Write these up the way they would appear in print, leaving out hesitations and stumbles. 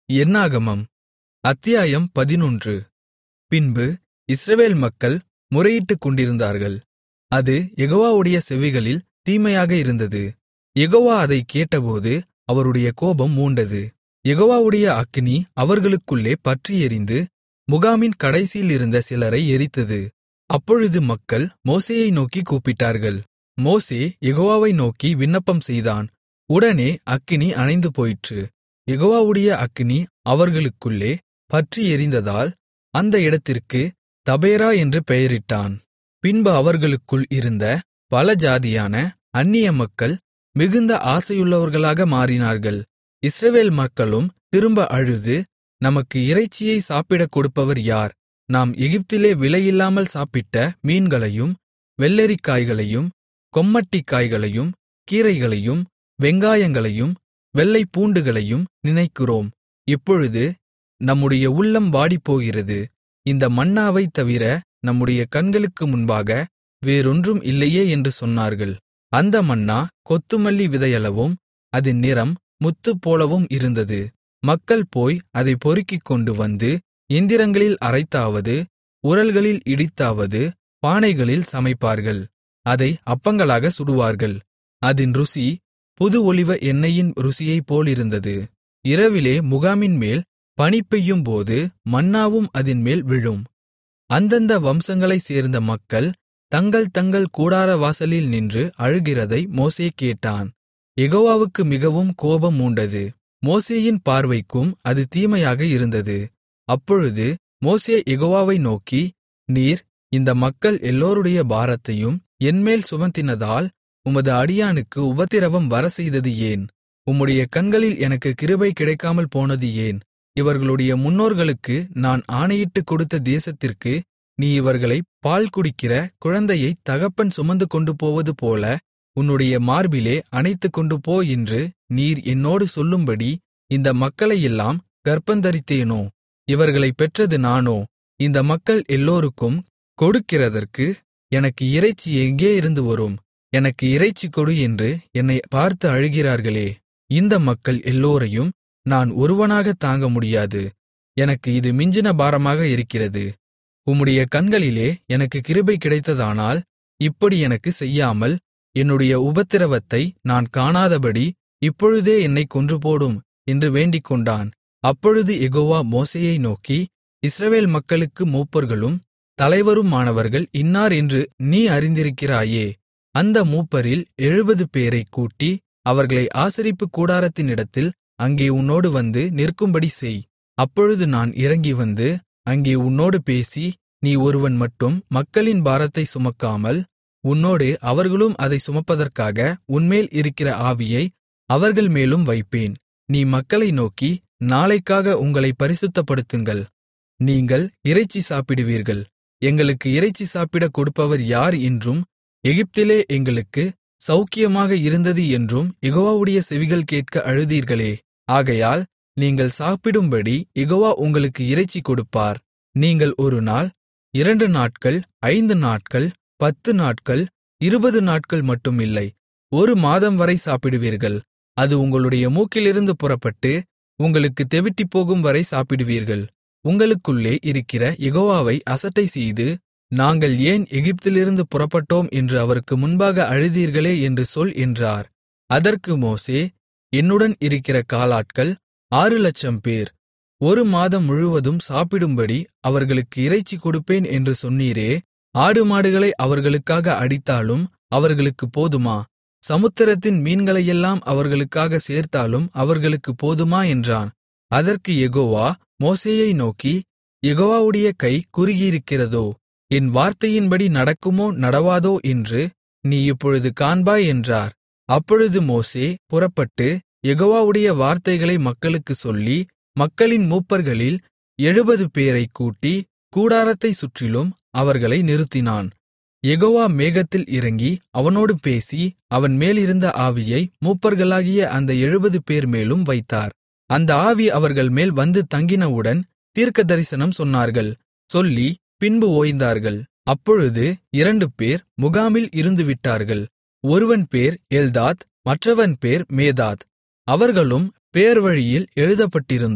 என்னாகமம் அத்தியாயம் 11. பின்பு இஸ்ரவேல் மக்கள் முறையிட்டுக் கொண்டிருந்தார்கள். அது யெகோவாவுடைய செவிகளில் தீமையாக இருந்தது. யெகோவா அதைக் கேட்டபோது அவருடைய கோபம் மூண்டது. யெகோவாவுடைய அக்கினி அவர்களுக்குள்ளே பற்றி எரிந்து முகாமின் கடைசியிலிருந்த சிலரை எரித்தது. அப்பொழுது மக்கள் மோசேயை நோக்கிக் கூப்பிட்டார்கள். மோசே யெகோவாவை நோக்கி விண்ணப்பம் செய்தான். உடனே அக்கினி அணைந்து போயிற்று. யெகோவாவுடைய அக்கினி அவர்களுக்குள்ளே பற்றி எரிந்ததால் அந்த இடத்திற்கு தபேரா என்று பெயரிட்டான். பின்பு அவர்களுக்குள் இருந்த பல ஜாதியான அந்நிய மக்கள் மிகுந்த ஆசையுள்ளவர்களாக மாறினார்கள். இஸ்ரவேல் மக்களும் திரும்ப அழுது, நமக்கு இறைச்சியை சாப்பிடக் கொடுப்பவர் யார்? நாம் எகிப்திலே விலையில்லாமல் சாப்பிட்ட மீன்களையும் வெள்ளரிக்காய்களையும் கொம்மட்டிக்காய்களையும் கீரைகளையும் வெங்காயங்களையும் வெள்ளைப் பூண்டுகளையும் நினைக்கிறோம். இப்பொழுது நம்முடைய உள்ளம் வாடிப்போகிறது. இந்த மன்னாவைத் தவிர நம்முடைய கண்களுக்கு முன்பாக வேறொன்றும் இல்லையே என்று சொன்னார்கள். அந்த மன்னா கொத்துமல்லி விதையளவும் அதின் நிறம் முத்துப்போலவும் இருந்தது. மக்கள் போய் அதைப் பொறுக்கிக்கொண்டு வந்து எந்திரங்களில் அரைத்தாவது உரல்களில் இடித்தாவது பானைகளில் சமைப்பார்கள். அதை அப்பங்களாக சுடுவார்கள். அதின் ருசி புது ஒலிவ எண்ணெயின் ருசியைப் போலிருந்தது. இரவிலே முகாமின்மேல் பனி பெய்யும்போது மன்னாவும் அதின்மேல் விழும். அந்தந்த வம்சங்களைச் சேர்ந்த மக்கள் தங்கள் தங்கள் கூடார வாசலில் நின்று அழுகிறதை மோசே கேட்டான். யெகோவாவுக்கு மிகவும் கோபம் மூண்டது. மோசேயின் பார்வைக்கும் அது தீமையாக இருந்தது. அப்பொழுது மோசே யெகோவாவை நோக்கி, நீர் இந்த மக்கள் எல்லோருடைய பாரத்தையும் என்மேல் சுமத்தினதால் உமது அடியானுக்கு உபத்திரவம் வரச்செய்தது ஏன்? உம்முடைய கண்களில் எனக்கு கிருபை கிடைக்காமல் போனது ஏன்? இவர்களுடைய முன்னோர்களுக்கு நான் ஆணையிட்டுக் கொடுத்த தேசத்திற்கு நீ இவர்களைப் பால் குடிக்கிற குழந்தையைத் தகப்பன் சுமந்து கொண்டு போவது போல உன்னுடைய மார்பிலே அணைத்துக்கொண்டு போ என்று நீர் என்னோடு சொல்லும்படி இந்த மக்களையெல்லாம் கர்ப்பந்தரித்தேனோ? இவர்களைப் பெற்றது நானோ? இந்த மக்கள் எல்லோருக்கும் கொடுக்கிறதற்கு எனக்கு இறைச்சி எங்கே இருந்து வரும்? எனக்கு இறைச்சி கொடு என்று என்னை பார்த்து அழுகிறார்களே. இந்த மக்கள் எல்லோரையும் நான் ஒருவனாகத் தாங்க முடியாது. எனக்கு இது மிஞ்சின பாரமாக இருக்கிறது. உம்முடைய கண்களிலே எனக்கு கிருபை கிடைத்ததானால் இப்படி எனக்குச் செய்யாமல் என்னுடைய உபத்திரவத்தை நான் காணாதபடி இப்பொழுதே என்னைக் கொன்றுபோடும் என்று வேண்டிக்கொண்டான். அப்பொழுது யெகோவா மோசேயை நோக்கி, இஸ்ரவேல் மக்களுக்கு மூப்பர்களும் தலைவருமானவர்கள் இன்னார் என்று நீ அறிந்திருக்கிறாயே. அந்த மூப்பரில் 70 பேரைக் கூட்டி அவர்களை ஆசரிப்புக் கூடாரத்தினிடத்தில் அங்கே உன்னோடு வந்து நிற்கும்படி செய். அப்பொழுது நான் இறங்கி வந்து அங்கே உன்னோடு பேசி, நீ ஒருவன் மட்டும் மக்களின் பாரத்தை சுமக்காமல் உன்னோடு அவர்களும் அதை சுமப்பதற்காக உன்மேல் இருக்கிற ஆவியை அவர்கள் மேலும் வைப்பேன். நீ மக்களை நோக்கி, நாளைக்காக உங்களைப் பரிசுத்தப்படுத்துங்கள். நீங்கள் இறைச்சி சாப்பிடுவீர்கள். எங்களுக்கு இறைச்சி சாப்பிடக் கொடுப்பவர் யார் என்றும் எகிப்திலே எங்களுக்கு சௌக்கியமாக இருந்தது என்றும் யெகோவாவுடைய செவிகள் கேட்க அழுதீர்களே. ஆகையால் நீங்கள் சாப்பிடும்படி யெகோவா உங்களுக்கு இறைச்சி கொடுப்பார். நீங்கள் 1 நாள், 2 நாட்கள், 5 நாட்கள், 10 நாட்கள், 20 நாட்கள் மட்டும் இல்லை, 1 மாதம் வரை சாப்பிடுவீர்கள். அது உங்களுடைய மூக்கிலிருந்து புறப்பட்டு உங்களுக்கு தெவிட்டிப்போகும் வரை சாப்பிடுவீர்கள். உங்களுக்குள்ளே இருக்கிற யெகோவாவை அசட்டை செய்து, நாங்கள் ஏன் எகிப்திலிருந்து புறப்பட்டோம் என்று அவருக்கு முன்பாக அழுதீர்களே என்று சொல் என்றார். அதற்கு மோசே, என்னுடன் இருக்கிற காலாட்கள் 6,00,000 பேர். 1 மாதம் முழுவதும் சாப்பிடும்படி அவர்களுக்கு இறைச்சி கொடுப்பேன் என்று சொன்னீரே. ஆடு மாடுகளை அவர்களுக்காக அடித்தாலும் அவர்களுக்கு போதுமா? சமுத்திரத்தின் மீன்களையெல்லாம் அவர்களுக்காக சேர்த்தாலும் அவர்களுக்கு போதுமா என்றான். அதற்கு யெகோவா மோசேயை நோக்கி, யெகோவாவுடைய கை குறுகியிருக்கிறதோ? என் வார்த்தையின்படி நடக்குமோ நடவாதோ என்று நீ இப்பொழுது காண்பாய் என்றார். அப்பொழுது மோசே புறப்பட்டு யெகோவாவுடைய வார்த்தைகளை மக்களுக்குச் சொல்லி, மக்களின் மூப்பர்களில் 70 பேரைக் கூட்டி கூடாரத்தைச் சுற்றிலும் அவர்களை நிறுத்தினான். யெகோவா மேகத்தில் இறங்கி அவனோடு பேசி அவன் மேலிருந்த ஆவியை மூப்பர்களாகிய அந்த 70 பேர் மேலும் வைத்தார். அந்த ஆவி அவர்கள் மேல் வந்து தங்கினவுடன் தீர்க்கதரிசனம் சொன்னார்கள். சொல்லி பின்பு ஓய்ந்தார்கள். அப்பொழுது 2 பேர் முகாமில் இருந்துவிட்டார்கள். ஒருவன் பேர் எல்தாத், மற்றவன் பேர் மேதாத். அவர்களும் பேர்வழியில் எழுதப்பட்டிருந்தும்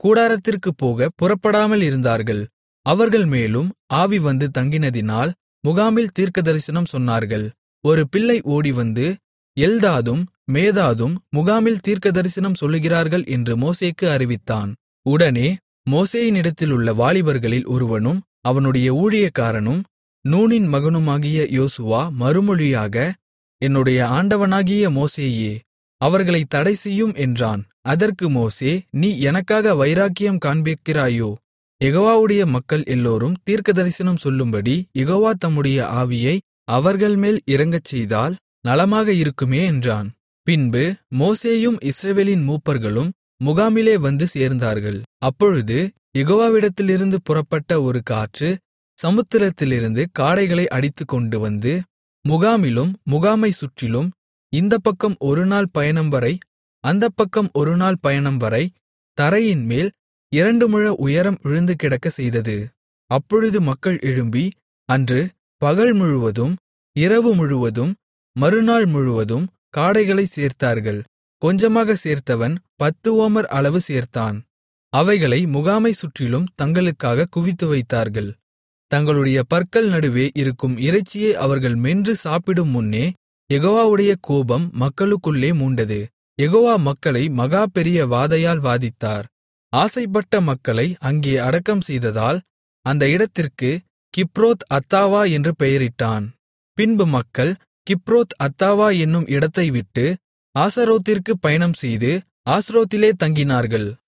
கூடாரத்திற்குப் போகப் புறப்படாமல் இருந்தார்கள். அவர்கள் மேலும் ஆவி வந்து தங்கினதினால் முகாமில் தீர்க்கதரிசனம் சொன்னார்கள். ஒரு பிள்ளை ஓடிவந்து, எல்தாதும் மேதாதும் முகாமில் தீர்க்கதரிசனம் சொல்லுகிறார்கள் என்று மோசேக்கு அறிவித்தான். உடனே மோசேயினிடத்திலுள்ள வாலிபர்களில் ஒருவனும் அவனுடைய ஊழியக்காரனும் நூனின் மகனுமாகிய யோசுவா மறுமொழியாக, என்னுடைய ஆண்டவனாகிய மோசேயே, அவர்களைத் தடைசெய்யும் என்றான். அதற்கு மோசே, நீ எனக்காக வைராக்கியம் காண்பிக்கிறாயோ? யெகோவாவுடைய மக்கள் எல்லோரும் தீர்க்கதரிசனம் சொல்லும்படி யெகோவா தம்முடைய ஆவியை அவர்கள்மேல் இறங்கச்செய்தால் நலமாக இருக்குமே என்றான். பின்பு மோசேயும் இஸ்ரவேலின் மூப்பர்களும் முகாமிலே வந்து சேர்ந்தார்கள். அப்பொழுது யெகோவாவிடத்திலிருந்து புறப்பட்ட ஒரு காற்று சமுத்திரத்திலிருந்து காடைகளை அடித்துக்கொண்டு வந்து, முகாமிலும் முகாமைச் சுற்றிலும் இந்தப்பக்கம் ஒரு நாள் பயணம் வரை அந்தப்பக்கம் ஒரு நாள் பயணம் வரை தரையின்மேல் 2 முழ உயரம் விழுந்து கிடக்கச் செய்தது. அப்பொழுது மக்கள் எழும்பி, அன்று பகல் முழுவதும் இரவு முழுவதும் மறுநாள் முழுவதும் காடைகளைச் சேர்த்தார்கள். கொஞ்சமாகச் சேர்த்தவன் 10 ஓமர் அளவு சேர்த்தான். அவைகளை முகாமைச் சுற்றிலும் தங்களுக்காகக் குவித்து வைத்தார்கள். தங்களுடைய பற்கள் நடுவே இருக்கும் இறைச்சியை அவர்கள் மென்று சாப்பிடும் முன்னே யெகோவாவுடைய கோபம் மக்களுக்குள்ளே மூண்டது. யெகோவா மக்களை மகா பெரிய வாதையால் வாதித்தார். ஆசைப்பட்ட மக்களை அங்கே அடக்கம் செய்ததால் அந்த இடத்திற்கு கிப்ரோத் அத்தாவா என்று பெயரிட்டான். பின்பு மக்கள் கிப்ரோத் அத்தாவா என்னும் இடத்தை விட்டு ஆசரோத்திற்கு பயணம் செய்து ஆஸ்ரோத்திலே தங்கினார்கள்.